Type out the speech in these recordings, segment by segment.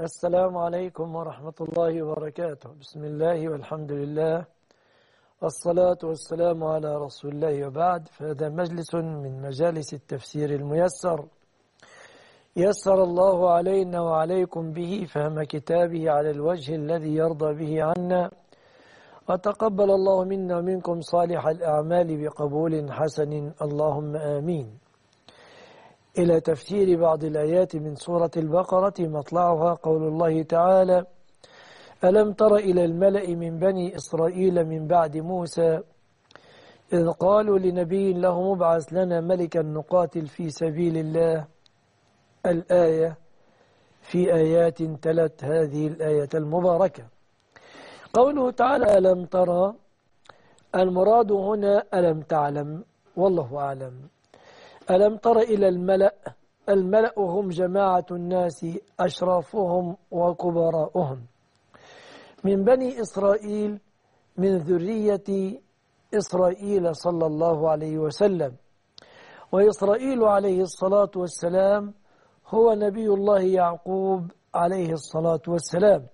السلام عليكم ورحمة الله وبركاته. بسم الله والحمد لله والصلاة والسلام على رسول الله، وبعد، فهذا مجلس من مجالس التفسير الميسر يسر الله علينا وعليكم به فهم كتابه على الوجه الذي يرضى به عنا، وتقبل الله منا ومنكم صالح الأعمال بقبول حسن، اللهم آمين. إلى تفسير بعض الآيات من سورة البقرة، مطلعها قول الله تعالى: ألم تر إلى الملأ من بني إسرائيل من بعد موسى إذ قالوا لنبي لهم ابعث لنا ملكا نقاتل في سبيل الله. الآية في آيات تلت هذه الآية المباركة. قوله تعالى ألم ترى، المراد هنا ألم تعلم، والله أعلم. ألم تر إلى الملأ، الملأ هم جماعة الناس أشرافهم وكبراؤهم من بني إسرائيل، من ذرية إسرائيل صلى الله عليه وسلم. وإسرائيل عليه الصلاة والسلام هو نبي الله يعقوب عليه الصلاة والسلام.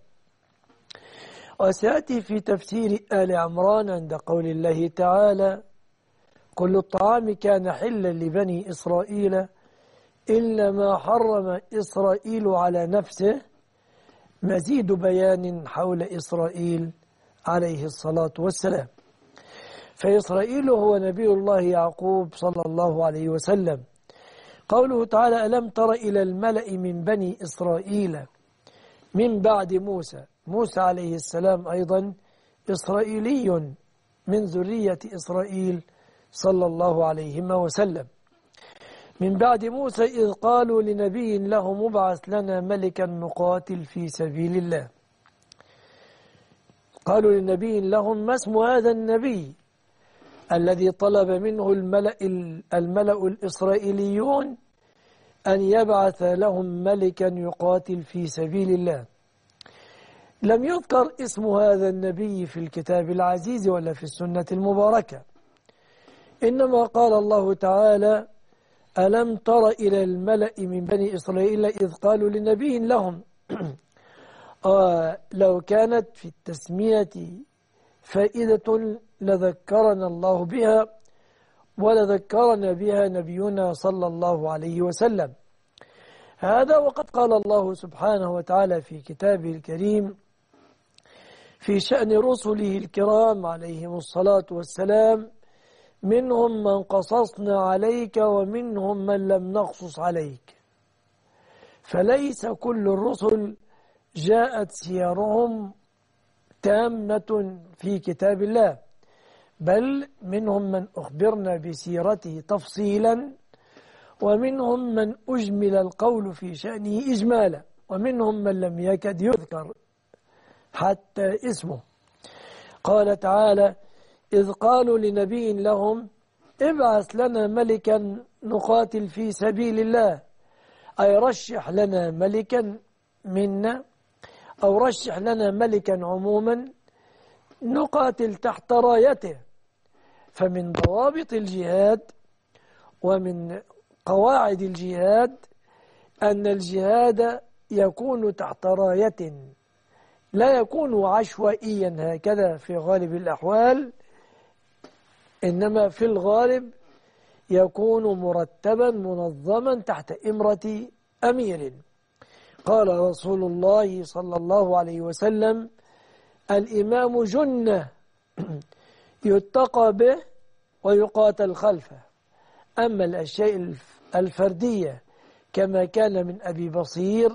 وسيأتي في تفسير آل عمران عند قول الله تعالى: كل الطعام كان حلا لبني إسرائيل إلا ما حرم إسرائيل على نفسه، مزيد بيان حول إسرائيل عليه الصلاة والسلام. فإسرائيل هو نبي الله يعقوب صلى الله عليه وسلم. قوله تعالى ألم تر إلى الملأ من بني إسرائيل من بعد موسى، موسى عليه السلام أيضا إسرائيلي من ذرية إسرائيل صلى الله عليه وسلم. من بعد موسى إذ قالوا لنبي لهم ابعث لنا ملكا نقاتل في سبيل الله. قالوا لنبي لهم: ما اسم هذا النبي الذي طلب منه الملأ الإسرائيليون أن يبعث لهم ملكا يقاتل في سبيل الله؟ لم يذكر اسم هذا النبي في الكتاب العزيز ولا في السنة المباركة، إنما قال الله تعالى: ألم تر إلى الملأ من بني إسرائيل إذ قالوا لنبي لهم. لو كانت في التسمية فائدة لذكرنا الله بها، ولذكرنا بها نبينا صلى الله عليه وسلم. هذا وقد قال الله سبحانه وتعالى في كتابه الكريم في شأن رسله الكرام عليهم الصلاة والسلام: منهم من قصصنا عليك ومنهم من لم نقصص عليك. فليس كل الرسل جاءت سيرهم تامة في كتاب الله، بل منهم من أخبرنا بسيرته تفصيلا، ومنهم من أجمل القول في شأنه إجمالا، ومنهم من لم يكد يذكر حتى اسمه. قال تعالى: إذ قالوا لنبي لهم ابعث لنا ملكا نقاتل في سبيل الله، أي رشح لنا ملكا منا، أو رشح لنا ملكا عموما نقاتل تحت رايته. فمن ضوابط الجهاد ومن قواعد الجهاد أن الجهاد يكون تحت راية، لا يكون عشوائيا هكذا في غالب الأحوال، إنما في الغالب يكون مرتبا منظما تحت إمرة أمير. قال رسول الله صلى الله عليه وسلم: الإمام جنة يتقى به ويقاتل خلفه. أما الأشياء الفردية كما كان من أبي بصير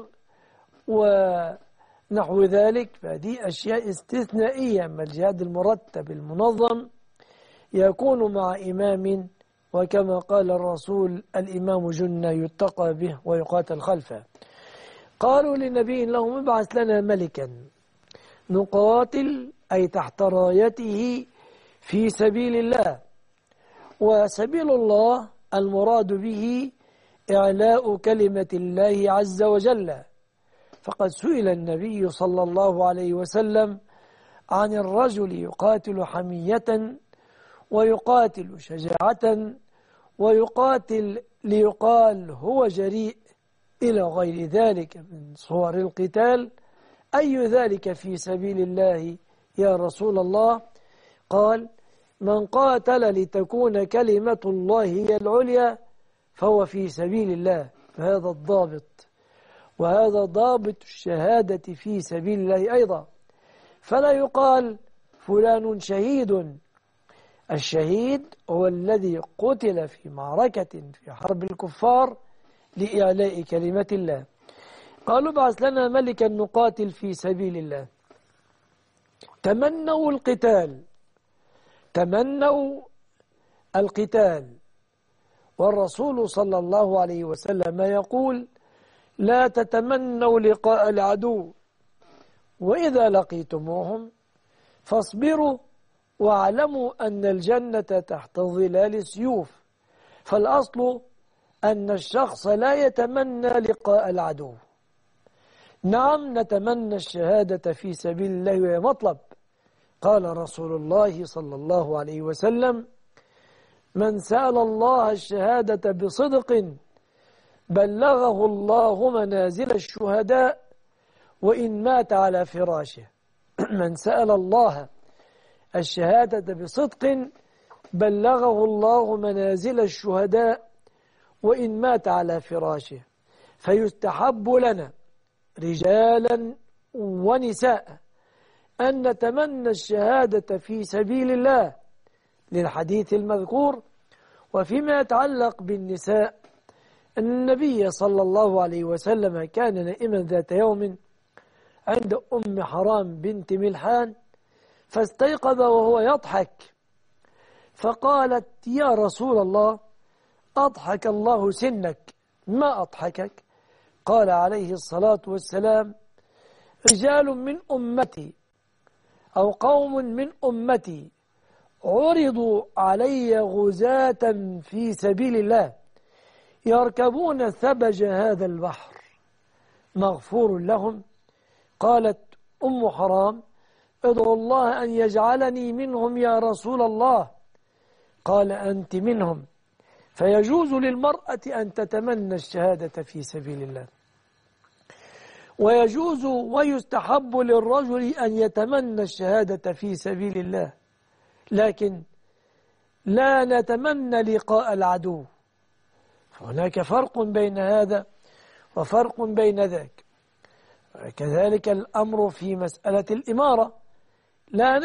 ونحو ذلك فهذه أشياء استثنائية. أما الجهاد المرتب المنظم يكون مع إمام، وكما قال الرسول: الإمام جنة يتقى به ويقاتل خلفه. قالوا لنبي لهم ابعث لنا ملكا نقاتل، أي تحت رايته في سبيل الله. وسبيل الله المراد به إعلاء كلمة الله عز وجل. فقد سئل النبي صلى الله عليه وسلم عن الرجل يقاتل حمية ويقاتل شجاعة ويقاتل ليقال هو جريء إلى غير ذلك من صور القتال. أي ذلك في سبيل الله يا رسول الله؟ قال: من قاتل لتكون كلمة الله هي العليا فهو في سبيل الله. فهذا الضابط، وهذا ضابط الشهادة في سبيل الله أيضا. فلا يقال فلان شهيد. الشهيد هو الذي قتل في معركة في حرب الكفار لإعلاء كلمة الله. قالوا: ابعث لنا ملكا نقاتل في سبيل الله. تمنوا القتال، تمنوا القتال، والرسول صلى الله عليه وسلم يقول: لا تتمنوا لقاء العدو، وإذا لقيتموهم فاصبروا واعلموا أن الجنة تحت ظلال السيوف. فالأصل أن الشخص لا يتمنى لقاء العدو. نعم، نتمنى الشهادة في سبيل الله وهي مطلب. قال رسول الله صلى الله عليه وسلم: من سأل الله الشهادة بصدق بلغه الله منازل الشهداء وإن مات على فراشه. من سأل الله الشهادة بصدق بلغه الله منازل الشهداء وإن مات على فراشه. فيستحب لنا رجالا ونساء أن نتمنى الشهادة في سبيل الله للحديث المذكور. وفيما يتعلق بالنساء، أن النبي صلى الله عليه وسلم كان نائما ذات يوم عند أم حرام بنت ملحان، فاستيقظ وهو يضحك، فقالت: يا رسول الله، أضحك الله سنك، ما أضحكك؟ قال عليه الصلاة والسلام: رجال من أمتي أو قوم من أمتي عرضوا علي غزاة في سبيل الله يركبون ثبج هذا البحر مغفور لهم. قالت أم حرام: ادعو الله أن يجعلني منهم يا رسول الله. قال: أنت منهم. فيجوز للمرأة أن تتمنى الشهادة في سبيل الله، ويجوز ويستحب للرجل أن يتمنى الشهادة في سبيل الله، لكن لا نتمنى لقاء العدو. فهناك فرق بين هذا وفرق بين ذاك. كذلك الأمر في مسألة الإمارة. لا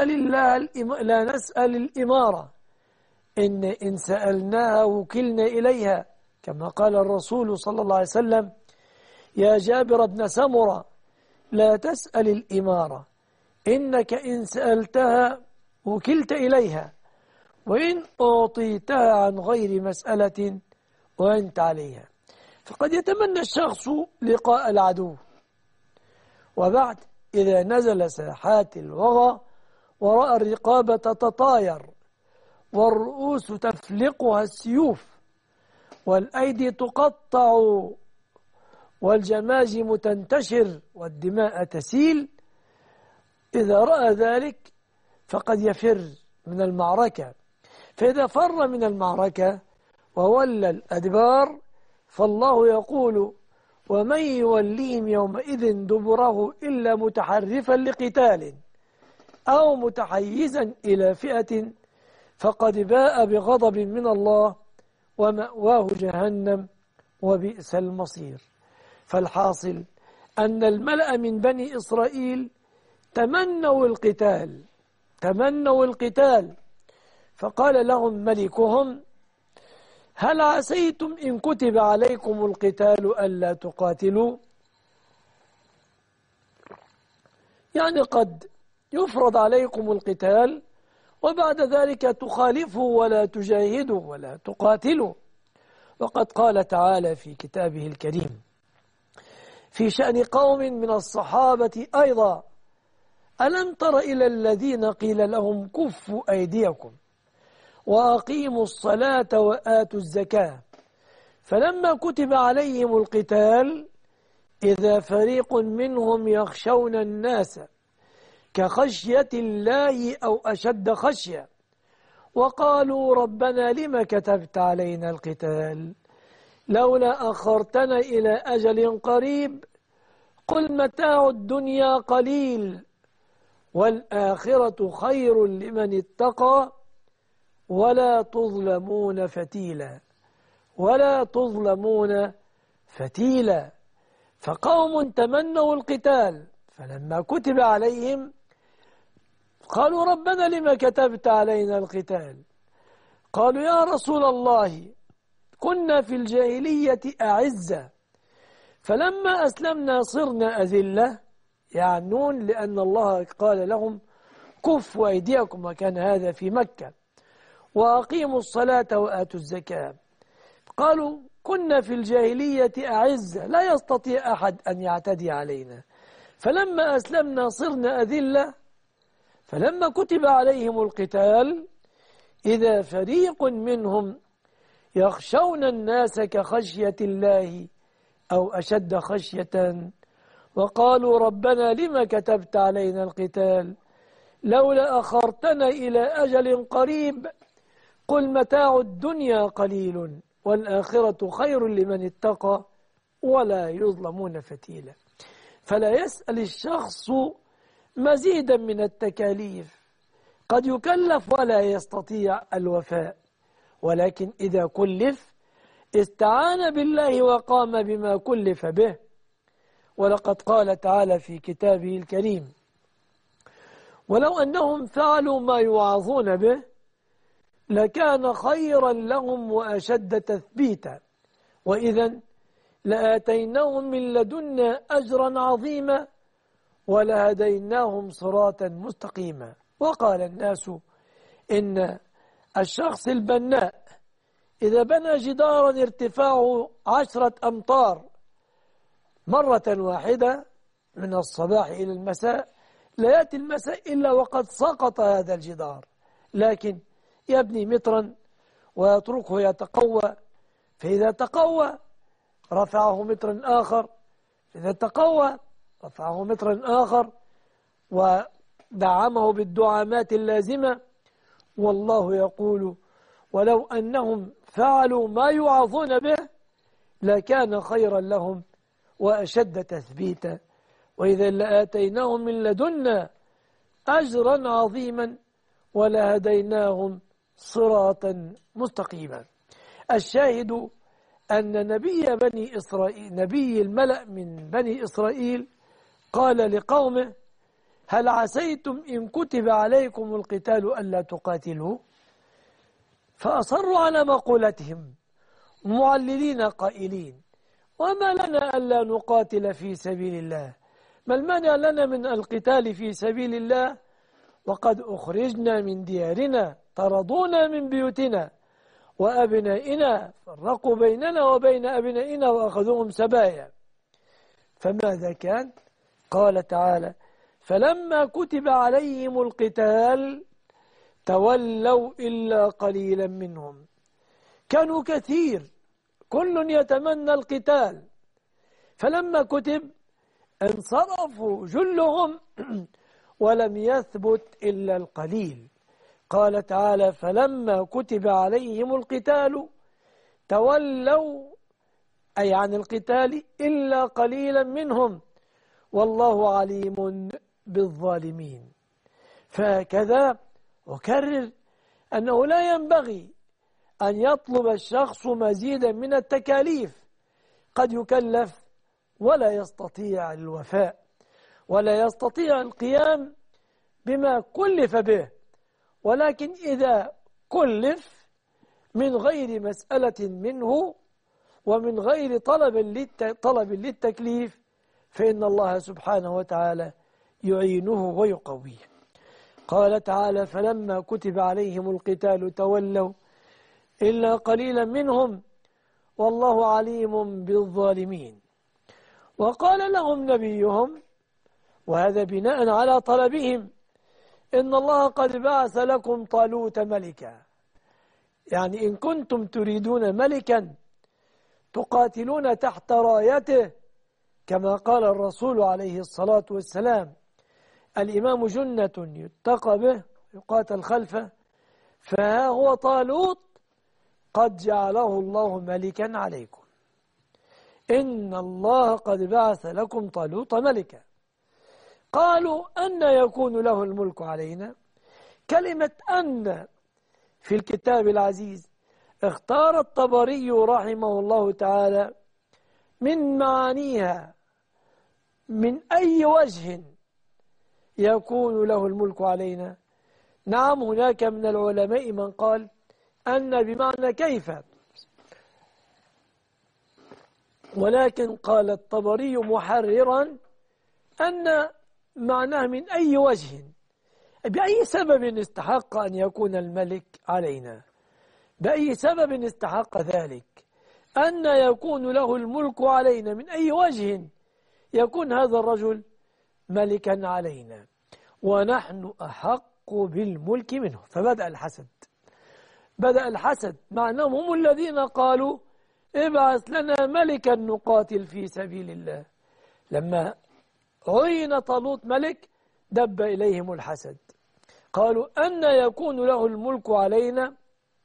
نسأل الإمارة، إن سألناها وكلنا إليها، كما قال الرسول صلى الله عليه وسلم: يا جابر بن سمرة، لا تسأل الإمارة، إنك إن سألتها وكلت إليها، وإن أعطيتها عن غير مسألة وأنت عليها. فقد يتمنى الشخص لقاء العدو، وبعد إذا نزل ساحات الوغى ورأى الرقابة تتطاير والرؤوس تفلقها السيوف والأيدي تقطع والجماجم تنتشر والدماء تسيل، إذا رأى ذلك فقد يفر من المعركة. فإذا فر من المعركة وولى الأدبار فالله يقول: ومن يوليهم يومئذ دبره إلا متحرفا لقتال أو متحيزا إلى فئة فقد باء بغضب من الله ومأواه جهنم وبئس المصير. فالحاصل أن الملأ من بني إسرائيل تمنوا القتال، فقال لهم ملكهم: هل عسيتم إن كتب عليكم القتال ألا تقاتلوا؟ يعني قد يفرض عليكم القتال وبعد ذلك تخالفوا ولا تجاهدوا ولا تقاتلوا. وقد قال تعالى في كتابه الكريم في شأن قوم من الصحابة أيضا: ألم تر إلى الذين قيل لهم كفوا أيديكم وأقيموا الصلاة وآتوا الزكاة فلما كتب عليهم القتال إذا فريق منهم يخشون الناس كخشية الله أو أشد خشية وقالوا ربنا لم كتبت علينا القتال لولا أخرتنا إلى أجل قريب قل متاع الدنيا قليل والآخرة خير لمن اتقى ولا تظلمون فتيلا. ولا تظلمون فتيلا. فقوم تمنوا القتال فلما كتب عليهم قالوا ربنا لما كتبت علينا القتال؟ قالوا يا رسول الله كنا في الجاهلية أعزة فلما أسلمنا صرنا أذلة، يعنون لأن الله قال لهم كفوا أيديكم، وكان هذا في مكة، وأقيموا الصلاة وآتوا الزكاة. قالوا كنا في الجاهلية أعزة لا يستطيع أحد أن يعتدي علينا، فلما أسلمنا صرنا أذلة، فلما كتب عليهم القتال إذا فريق منهم يخشون الناس كخشية الله أو أشد خشية وقالوا ربنا لما كتبت علينا القتال لولا أخرتنا إلى أجل قريب قل متاع الدنيا قليل والآخرة خير لمن اتقى ولا يظلمون فتيلا. فلا يسأل الشخص مزيدا من التكاليف، قد يكلف ولا يستطيع الوفاء، ولكن إذا كلف استعان بالله وقام بما كلف به. ولقد قال تعالى في كتابه الكريم ولو أنهم فعلوا ما يوعظون به لكان خيرا لهم وأشد تثبيتا وإذا لآتيناهم من لدنا أجرا عظيما ولهديناهم صراطا مستقيما. وقال الناس إن الشخص البناء إذا بنى جدارا ارتفاعه 10 أمتار مرة واحدة من الصباح إلى المساء لا يأتي المساء إلا وقد سقط هذا الجدار، لكن يبني مترا ويتركه يتقوى، فإذا تقوى رفعه مترا آخر، إذا تقوى رفعه مترا آخر ودعمه بالدعامات اللازمة. والله يقول ولو أنهم فعلوا ما يوعظون به لكان خيرا لهم وأشد تثبيتا وإذا لآتيناهم من لدنا أجرا عظيما ولهديناهم صراطا مستقيما. الشاهد أن نبي الملأ من بني إسرائيل قال لقومه هل عسيتم إن كتب عليكم القتال ألا تقاتلوا؟ فأصروا على مقولتهم معللين قائلين وما لنا ألا نقاتل في سبيل الله؟ ما المانع لنا من القتال في سبيل الله وقد أخرجنا من ديارنا، طردونا من بيوتنا وأبنائنا، فرقوا بيننا وبين أبنائنا وأخذوهم سبايا. فماذا كان؟ قال تعالى فلما كتب عليهم القتال تولوا إلا قليلا منهم. كانوا كثير كل يتمنى القتال، فلما كتب انصرفوا جلهم ولم يثبت إلا القليل. قال تعالى فلما كتب عليهم القتال تولوا أي عن القتال إلا قليلا منهم والله عليم بالظالمين. فهكذا أكرر أنه لا ينبغي أن يطلب الشخص مزيدا من التكاليف، قد يكلف ولا يستطيع الوفاء ولا يستطيع القيام بما كلف به، ولكن إذا كلف من غير مسألة منه ومن غير طلب للتكليف فإن الله سبحانه وتعالى يعينه ويقويه. قال تعالى فلما كتب عليهم القتال تولوا إلا قليلا منهم والله عليم بالظالمين. وقال لهم نبيهم وهذا بناء على طلبهم إن الله قد بعث لكم طالوت ملكا، يعني إن كنتم تريدون ملكا تقاتلون تحت رايته كما قال الرسول عليه الصلاة والسلام الإمام جنة يتقى به يقاتل خلفه، فها هو طالوت قد جعله الله ملكا عليكم. إن الله قد بعث لكم طالوت ملكا. قالوا أن يكون له الملك علينا. كلمة أن في الكتاب العزيز اختار الطبري رحمه الله تعالى من معانيها من أي وجه يكون له الملك علينا. نعم، هناك من العلماء من قال أن بمعنى كيف، ولكن قال الطبري محررا أن معناه من أي وجه، بأي سبب استحق أن يكون الملك علينا، بأي سبب استحق ذلك، أن يكون له الملك علينا، من أي وجه يكون هذا الرجل ملكا علينا ونحن أحق بالملك منه. فبدأ الحسد، بدأ الحسد، معناهم هم الذين قالوا ابعث لنا ملكا نقاتل في سبيل الله. لما عين طالوت ملك دب إليهم الحسد، قالوا أن يكون له الملك علينا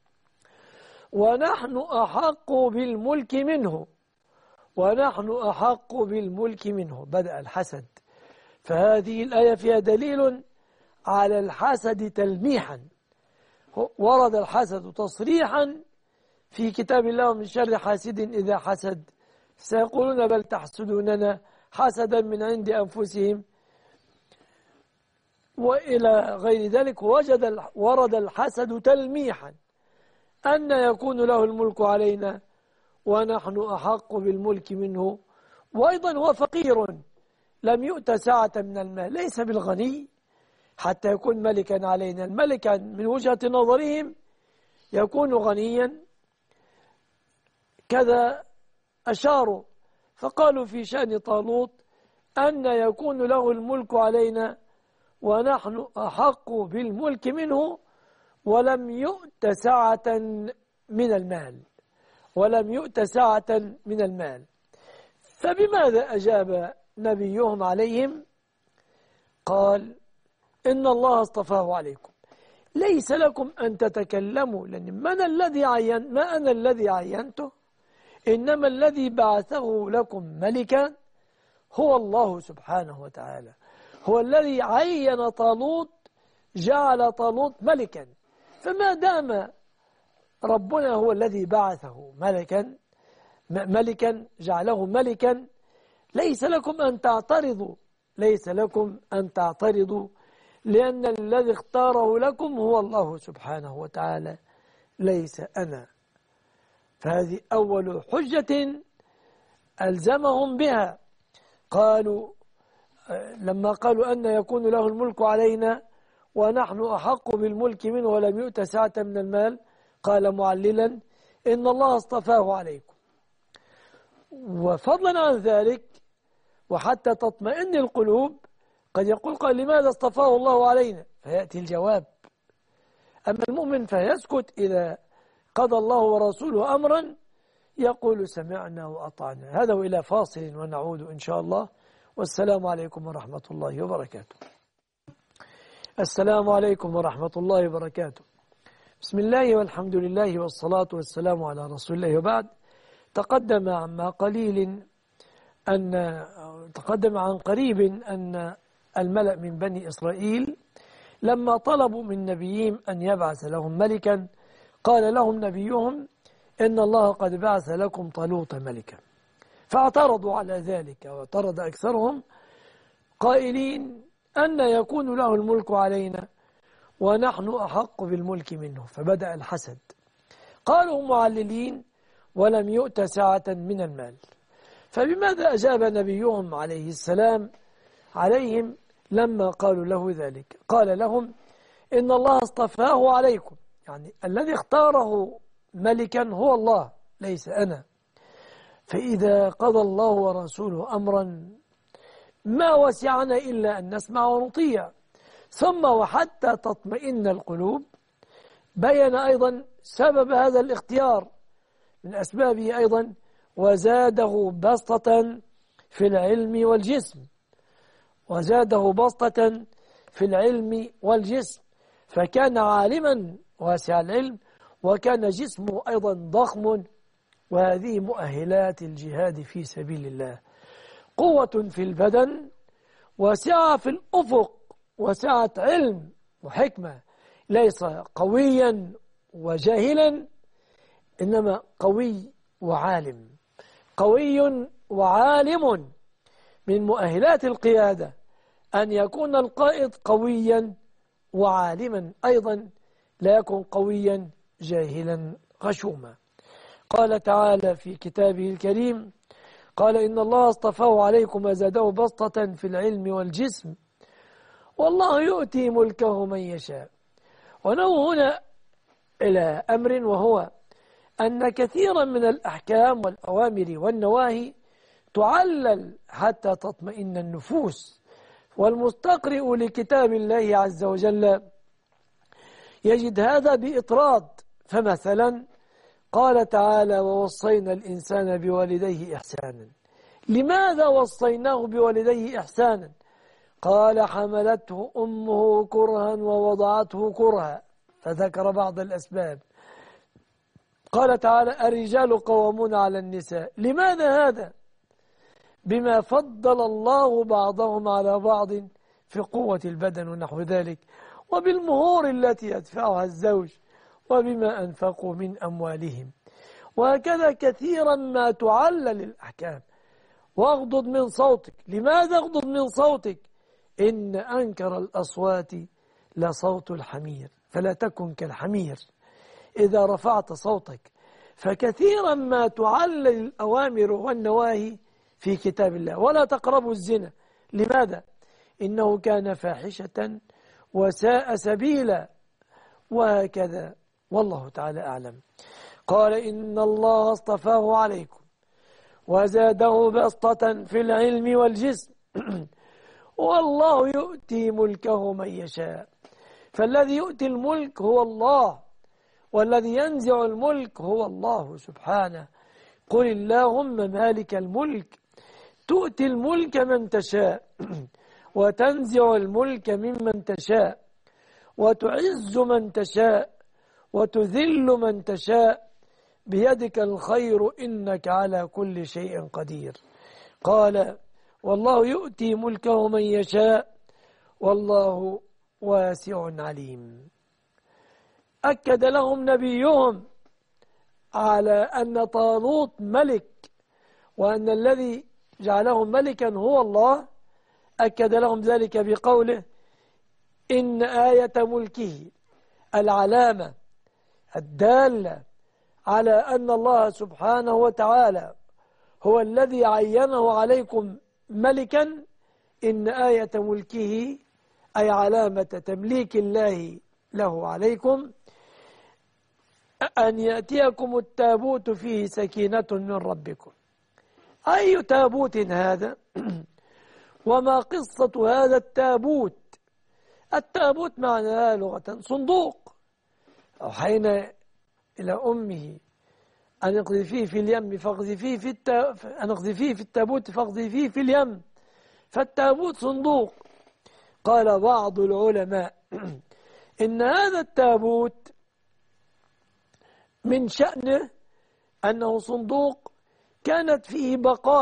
ونحن أحق بالملك منه، ونحن أحق بالملك منه. بدأ الحسد. فهذه الآية فيها دليل على الحسد تلميحا. ورد الحسد تصريحا في كتاب الله: من شر حاسد إذا حسد، سيقولون بل تحسدوننا حسدا من عند أنفسهم، وإلى غير ذلك. ورد الحسد تلميحا أن يكون له الملك علينا ونحن أحق بالملك منه. وأيضا هو فقير لم يؤت سعة من المال، ليس بالغني حتى يكون ملكا علينا. الملك من وجهة نظرهم يكون غنيا، كذا أشاروا. فقالوا في شأن طالوت أن يكون له الملك علينا ونحن أحق بالملك منه، ولم يؤت سعة من المال، ولم يؤت سعة من المال. فبماذا أجاب نبيهم عليهم؟ قال: إن الله اصطفاه عليكم، ليس لكم أن تتكلموا، لأن ما أنا الذي عينته، إنما الذي بعثه لكم ملكا هو الله سبحانه وتعالى، هو الذي عين طالوت، جعل طالوت ملكا. فما دام ربنا هو الذي بعثه ملكا جعله ملكا، ليس لكم أن تعترضوا، ليس لكم أن تعترضوا، لأن الذي اختاره لكم هو الله سبحانه وتعالى، ليس أنا. فهذه أول حجة ألزمهم بها. قالوا لما قالوا أن يكون له الملك علينا ونحن أحق بالملك منه ولم يؤت سعة من المال، قال معللا: إن الله اصطفاه عليكم. وفضلا عن ذلك، وحتى تطمئن القلوب، قد يقول قال: لماذا اصطفاه الله علينا؟ فيأتي الجواب. أما المؤمن فيسكت إذا قضى الله ورسوله أمرا، يقول: سمعنا وأطعنا. هذا وإلى فاصل ونعود إن شاء الله. والسلام عليكم ورحمة الله وبركاته. السلام عليكم ورحمة الله وبركاته. بسم الله والحمد لله والصلاة والسلام على رسول الله، وبعد. تقدم عن قريب أن الملأ من بني إسرائيل لما طلبوا من نبيهم أن يبعث لهم ملكا، قال لهم نبيهم: إن الله قد بعث لكم طالوت ملكا. فاعترضوا على ذلك، واعترض أكثرهم قائلين: أن يكون له الملك علينا ونحن أحق بالملك منه. فبدأ الحسد. قالوا معللين: ولم يؤت سعة من المال. فبماذا أجاب نبيهم عليه السلام عليهم لما قالوا له ذلك؟ قال لهم: إن الله اصطفاه عليكم، يعني الذي اختاره ملكا هو الله، ليس أنا. فإذا قضى الله ورسوله أمرا ما وسعنا إلا أن نسمع ونطيع. ثم وحتى تطمئن القلوب بين أيضا سبب هذا الاختيار، من أسبابه أيضا: وزاده بسطة في العلم والجسم، وزاده بسطة في العلم والجسم، فكان عالما واسع العلم، وكان جسمه أيضا ضخم وهذه مؤهلات الجهاد في سبيل الله: قوة في البدن، وسعة في الأفق، وسعة علم وحكمة. ليس قويا وجاهلا، إنما قوي وعالم. قوي وعالم. من مؤهلات القيادة أن يكون القائد قويا وعالما أيضا، لا يكون قويا جاهلا غشوما. قال تعالى في كتابه الكريم: قال إن الله اصطفاه عليكم وزاده بسطة في العلم والجسم والله يؤتي ملكه من يشاء. ونوه هنا إلى أمر، وهو أن كثيرا من الأحكام والأوامر والنواهي تعلل حتى تطمئن النفوس، والمستقرئ لكتاب الله عز وجل يجد هذا بإطراد. فمثلا قال تعالى: ووصينا الإنسان بوالديه إحسانا. لماذا وصيناه بوالديه إحسانا؟ قال: حملته أمه كرها ووضعته كرها، فذكر بعض الأسباب. قال تعالى: الرجال قوامون على النساء. لماذا هذا؟ بما فضل الله بعضهم على بعض في قوة البدن ونحو ذلك، وبالمهور التي يدفعها الزوج، وبما أنفقوا من أموالهم. وهكذا كثيرا ما تعلل الأحكام. واغضض من صوتك. لماذا اغضض من صوتك؟ إن أنكر الأصوات لصوت الحمير، فلا تكن كالحمير إذا رفعت صوتك. فكثيرا ما تعلل الأوامر والنواهي في كتاب الله. ولا تقربوا الزنا. لماذا؟ إنه كان فاحشة وساء سبيلا. وهكذا، والله تعالى أعلم. قال: إن الله اصطفاه عليكم وزاده بسطة في العلم والجسم والله يؤتي ملكه من يشاء. فالذي يؤتي الملك هو الله، والذي ينزع الملك هو الله سبحانه. قل اللهم مالك الملك تؤتي الملك من تشاء وتنزع الملك ممن تشاء وتعز من تشاء وتذل من تشاء بيدك الخير إنك على كل شيء قدير. قال: والله يؤتي ملكه من يشاء والله واسع عليم. أكد لهم نبيهم على أن طالوت ملك، وأن الذي جعله ملكا هو الله. أكد لهم ذلك بقوله: إن آية ملكه، العلامة الدالة على أن الله سبحانه وتعالى هو الذي عينه عليكم ملكا، إن آية ملكه أي علامة تمليك الله له عليكم، أن يأتيكم التابوت فيه سكينة من ربكم. أي تابوت هذا؟ وما قصة هذا التابوت؟ التابوت معناه لغة صندوق. أوحينا إلى أمه أن اقذفيه في اليم فاقذفيه أن اقذفيه في التابوت فاقذفيه في اليم. فالتابوت صندوق. قال بعض العلماء إن هذا التابوت من شأنه أنه صندوق كانت فيه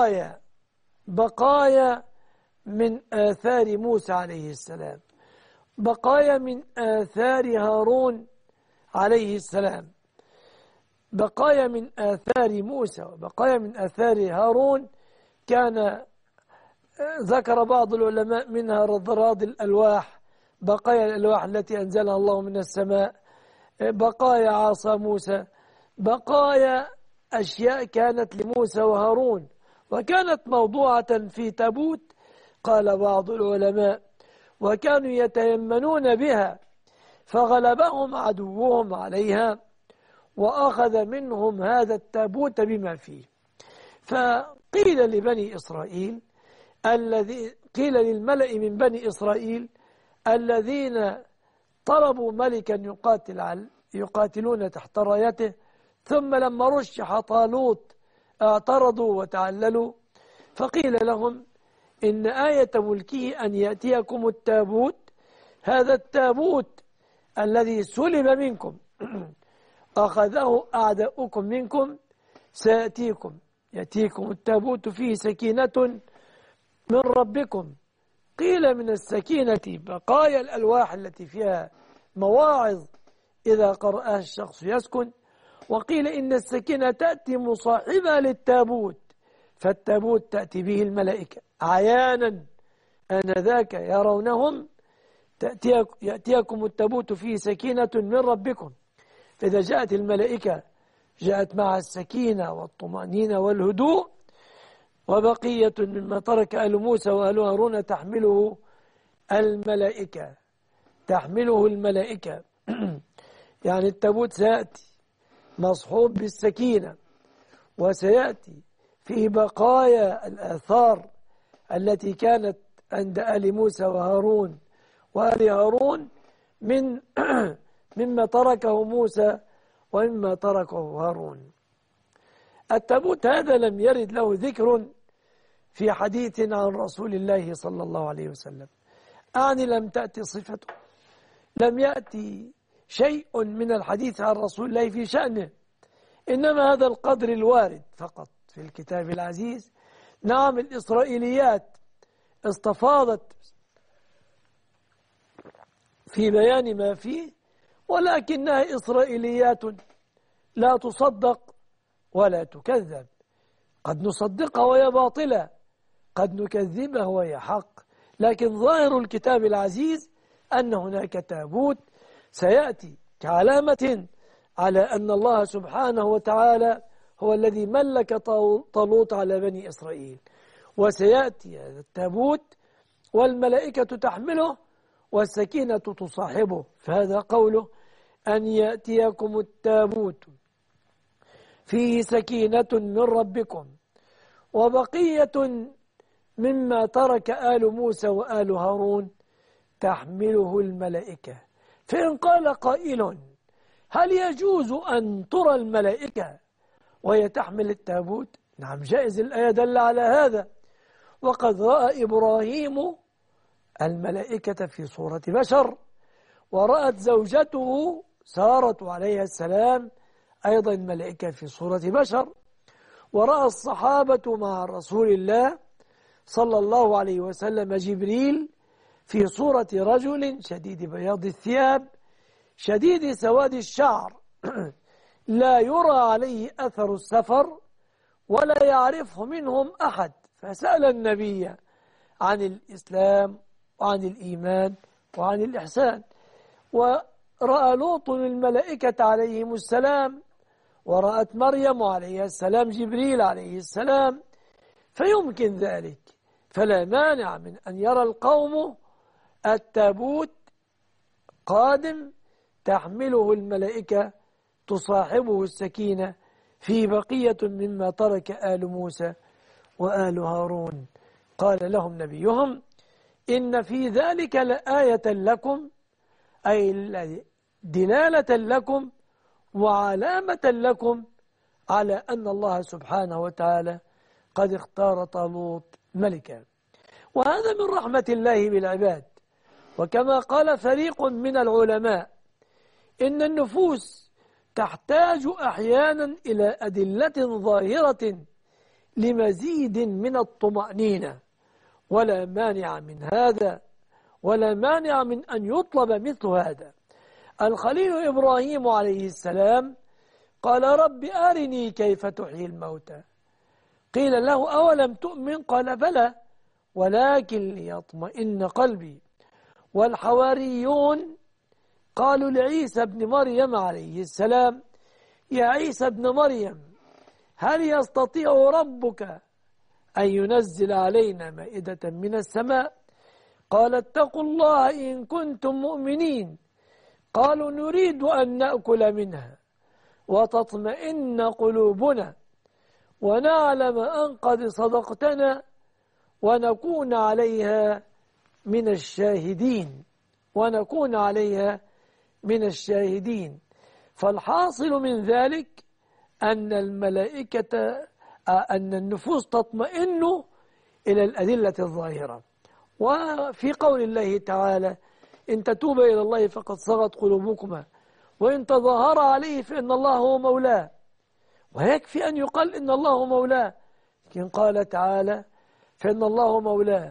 بقايا من آثار موسى عليه السلام، بقايا من آثار هارون عليه السلام، بقايا من آثار موسى وبقايا من آثار هارون. كان ذكر بعض العلماء منها رضراد الألواح، بقايا الألواح التي أنزلها الله من السماء، بقايا عصا موسى، بقايا أشياء كانت لموسى وهارون وكانت موضوعة في تابوت. قال بعض العلماء: وكانوا يتيمنون بها فغلبهم عدوهم عليها وأخذ منهم هذا التابوت بما فيه. فقيل لبني إسرائيل قيل للملأ من بني إسرائيل الذين طلبوا ملكا يقاتلون تحت رايته، ثم لما رشح طالوت اعترضوا وتعللوا، فقيل لهم: إن آية ملكه أن يأتيكم التابوت، هذا التابوت الذي سلب منكم أخذه أعداؤكم منكم، يأتيكم التابوت فيه سكينة من ربكم. قيل من السكينة بقايا الألواح التي فيها مواعظ إذا قرأها الشخص يسكن، وقيل إن السكينة تأتي مصاحبة للتابوت، فالتابوت تأتي به الملائكة عيانا آنذاك يرونهم، يأتيكم التابوت فيه سكينة من ربكم. فإذا جاءت الملائكة جاءت مع السكينة والطمأنينة والهدوء، وبقية مما ترك آل موسى وآل هارون تحمله الملائكة، يعني التابوت سيأتي مصحوب بالسكينة، وسيأتي فيه بقايا الآثار التي كانت عند آل موسى وهارون وآل هارون مما تركه موسى ومما تركه هارون. التابوت هذا لم يرد له ذكر في حديث عن رسول الله صلى الله عليه وسلم، أعني لم تأتي صفته، لم يأتي شيء من الحديث عن رسول الله في شأنه، إنما هذا القدر الوارد فقط في الكتاب العزيز. نعم الإسرائيليات استفاضت في بيان ما فيه، ولكنها إسرائيليات لا تصدق ولا تكذب، قد نصدقها وهي باطلة، قد نكذبها وهي حق، لكن ظاهر الكتاب العزيز أن هناك تابوت سيأتي كعلامة على أن الله سبحانه وتعالى هو الذي ملك طالوت على بني إسرائيل، وسيأتي هذا التابوت والملائكة تحمله والسكينة تصاحبه. فهذا قوله أن يأتيكم التابوت فيه سكينة من ربكم وبقية مما ترك آل موسى وآل هارون تحمله الملائكة. فإن قال قائل هل يجوز أن ترى الملائكة وهي تحمل التابوت؟ نعم جائز، الآية دل على هذا، وقد رأى إبراهيم الملائكة في صورة بشر، ورأت زوجته سارة عليها السلام أيضا الملائكة في صورة بشر، ورأى الصحابة مع رسول الله صلى الله عليه وسلم جبريل في صورة رجل شديد بياض الثياب شديد سواد الشعر لا يرى عليه أثر السفر ولا يعرفه منهم أحد، فسأل النبي عن الإسلام وعن الإيمان وعن الإحسان. ورأى لوط الملائكة عليهم السلام، ورأت مريم عليها السلام جبريل عليه السلام، فيمكن ذلك، فلا مانع من أن يرى القوم التابوت قادم تحمله الملائكة تصاحبه السكينة في بقية مما ترك آل موسى وآل هارون. قال لهم نبيهم إن في ذلك لآية لكم، أي دلالة لكم وعلامة لكم على أن الله سبحانه وتعالى قد اختار طالوت ملكا. وهذا من رحمة الله بالعباد. وكما قال فريق من العلماء إن النفوس تحتاج أحيانا إلى أدلة ظاهرة لمزيد من الطمأنينة، ولا مانع من هذا، ولا مانع من أن يطلب مثل هذا. الخليل إبراهيم عليه السلام قال رب أرني كيف تحيي الموتى، قيل له أولم تؤمن؟ قال بلى ولكن ليطمئن قلبي. والحواريون قالوا لعيسى ابن مريم عليه السلام يا عيسى ابن مريم هل يستطيع ربك أن ينزل علينا مائدة من السماء؟ قال اتقوا الله إن كنتم مؤمنين. قالوا نريد أن نأكل منها وتطمئن قلوبنا ونعلم أن قد صدقتنا ونكون عليها من الشاهدين. فالحاصل من ذلك أن أن النفوس تطمئن إلى الأدلة الظاهرة. وفي قول الله تعالى إن تتوبا إلى الله فقد صغت قلوبكما وإن تظاهر عليه فإن الله هو مولاه ويكفي أن يقال إن الله مولاه، لكن قال تعالى فإن الله مولاه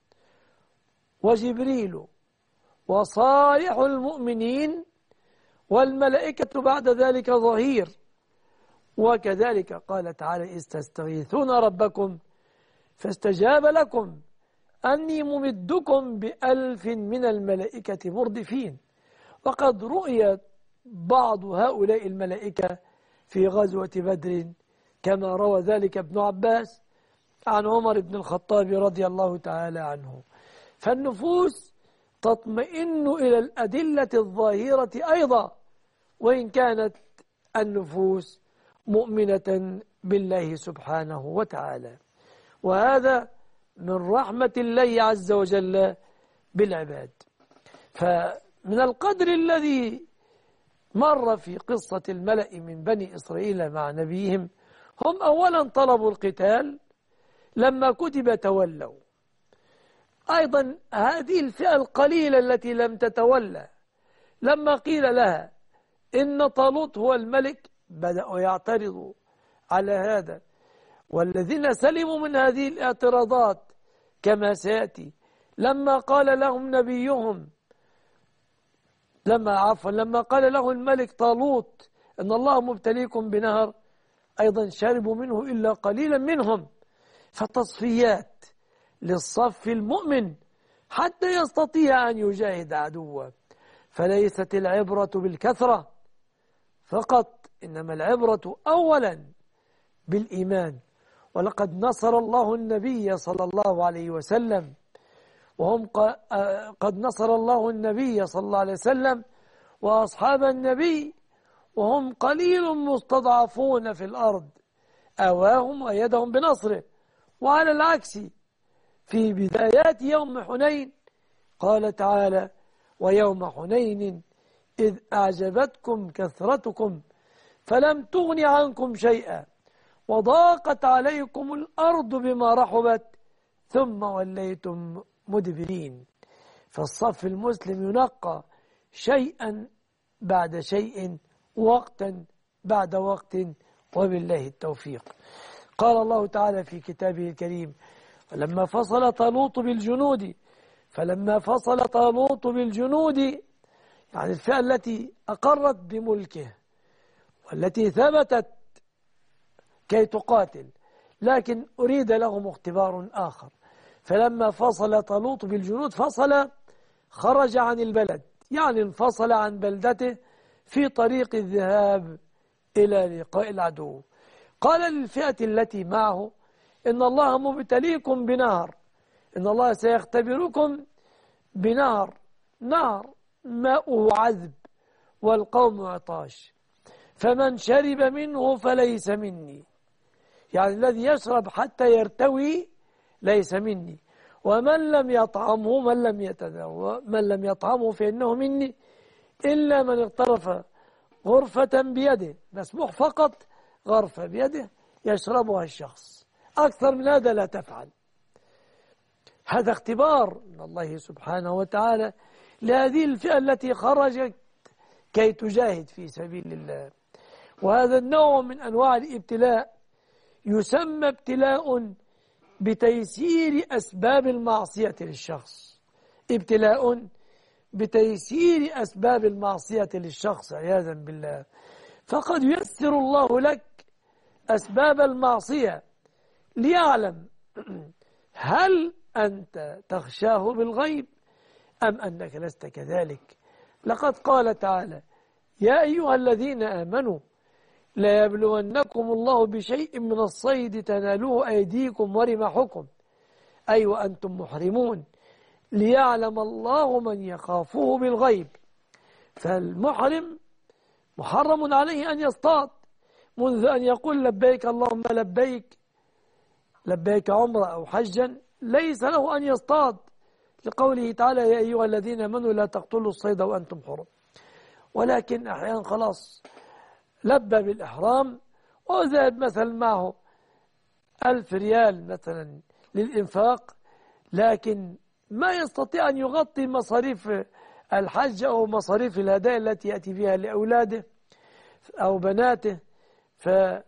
وجبريل وصالح المؤمنين والملائكة بعد ذلك ظهير. وكذلك قال تعالى إذ تستغيثون ربكم فاستجاب لكم أني ممدكم ب1000 من الملائكة مردفين. وقد رؤيت بعض هؤلاء الملائكة في غزوة بدر كما روى ذلك ابن عباس عن عمر بن الخطاب رضي الله تعالى عنه. فالنفوس تطمئن إلى الأدلة الظاهرة أيضا وإن كانت النفوس مؤمنة بالله سبحانه وتعالى، وهذا من رحمة الله عز وجل بالعباد. فمن القدر الذي مر في قصة الملأ من بني إسرائيل مع نبيهم، هم أولا طلبوا القتال، لما كتب تولوا. أيضا هذه الفئة القليلة التي لم تتولى لما قيل لها إن طالوت هو الملك بدأوا يعترضوا على هذا. والذين سلموا من هذه الاعتراضات كما سيأتي لما قال لهم نبيهم لما قال له الملك طالوت إن الله مبتليكم بنهر، أيضا شربوا منه إلا قليلا منهم. فتصفيات للصف المؤمن حتى يستطيع أن يجاهد عدوه. فليست العبرة بالكثرة فقط، إنما العبرة أولا بالإيمان. ولقد نصر الله النبي صلى الله عليه وسلم، وهم قد نصر الله النبي صلى الله عليه وسلم وأصحاب النبي وهم قليل مستضعفون في الأرض، آواهم وأيدهم بنصره. وعلى العكس في بدايات يوم حنين قال تعالى ويوم حنين إذ أعجبتكم كثرتكم فلم تغن عنكم شيئا وضاقت عليكم الأرض بما رحبت ثم وليتم مدبرين. فالصف المسلم ينقى شيئا بعد شيء وقتا بعد وقت وبالله التوفيق. قال الله تعالى في كتابه الكريم فلما فصل طالوت بالجنود يعني الفئة التي أقرت بملكه والتي ثبتت كي تقاتل، لكن أريد لهم اختبار آخر. فلما فصل طالوت بالجنود خرج عن البلد، يعني انفصل عن بلدته في طريق الذهاب إلى لقاء العدو. قال للفئة التي معه إن الله مبتليكم بنهر، إن الله سيختبركم بنهر، نهر ماؤه عذب والقوم عطاش، فمن شرب منه فليس مني، يعني الذي يشرب حتى يرتوي ليس مني، ومن لم يطعمه من لم يطعمه فإنه مني إلا من اغترف غرفة بيده، مسموح فقط غرفة بيده يشربها الشخص، أكثر من هذا لا تفعل. هذا اختبار من الله سبحانه وتعالى لهذه الفئة التي خرجت كي تجاهد في سبيل الله. وهذا النوع من أنواع الابتلاء يسمى ابتلاء بتيسير أسباب المعصية للشخص، ابتلاء بتيسير أسباب المعصية للشخص عياذا بالله. فقد ييسر الله لك أسباب المعصية ليعلم هل أنت تخشاه بالغيب أم أنك لست كذلك. لقد قال تعالى يا أيها الذين آمنوا لا يبلونكم الله بشيء من الصيد تنالوه أيديكم ورمحكم أي وأنتم محرمون ليعلم الله من يخافه بالغيب. فالمحرم محرم عليه أن يصطاد منذ أن يقول لبيك اللهم لبيك، لبيك عمرة أو حجا، ليس له أن يصطاد لقوله تعالى يا أيها الذين آمنوا لا تقتلوا الصيد وأنتم حرم. ولكن أحيانا خلاص لبى بالإحرام وذهب مثلا معه 1000 ريال مثلا للإنفاق، لكن ما يستطيع أن يغطي مصاريف الحج أو مصاريف الهدايا التي يأتي بها لأولاده أو بناته،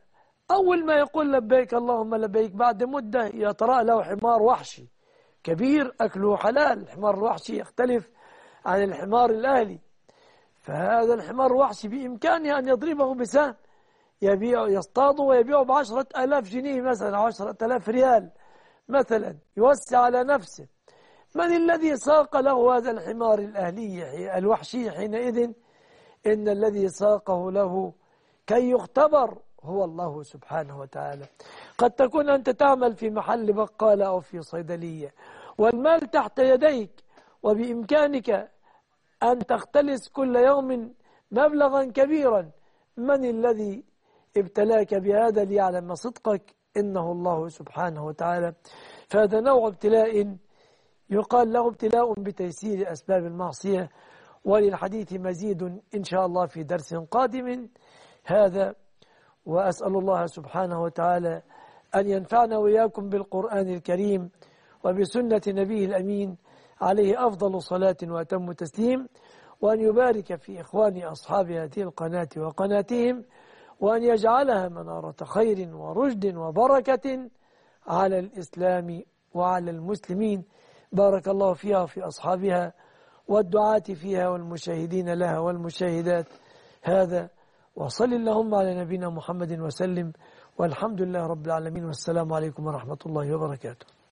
أول ما يقول لبيك اللهم لبيك بعد مدة يطرأ له حمار وحشي كبير أكله حلال. الحمار الوحشي يختلف عن الحمار الأهلي. فهذا الحمار الوحشي بإمكانه أن يضربه بسهم يصطاده ويبيعه ب10,000 جنيه مثلا، 10,000 ريال مثلا، يوسع على نفسه. من الذي ساق له هذا الحمار الأهلي الوحشي حينئذ؟ إن الذي ساقه له كي يختبر هو الله سبحانه وتعالى. قد تكون أنت تعمل في محل بقالة أو في صيدلية والمال تحت يديك، وبإمكانك أن تختلس كل يوم مبلغا كبيرا. من الذي ابتلاك بهذا ليعلم صدقك؟ إنه الله سبحانه وتعالى. فهذا نوع ابتلاء يقال له ابتلاء بتيسير أسباب المعصية. وللحديث مزيد إن شاء الله في درس قادم هذا. وأسأل الله سبحانه وتعالى أن ينفعنا وإياكم بالقرآن الكريم وبسنة نبيه الأمين عليه أفضل صلاة وأتم تسليم، وأن يبارك في إخواني أصحاب هذه القناة وقناتهم، وأن يجعلها منارة خير ورشد وبركة على الإسلام وعلى المسلمين. بارك الله فيها وفي أصحابها والدعاة فيها والمشاهدين لها والمشاهدات. هذا وصل اللهم على نبينا محمد وسلم، والحمد لله رب العالمين، والسلام عليكم ورحمة الله وبركاته.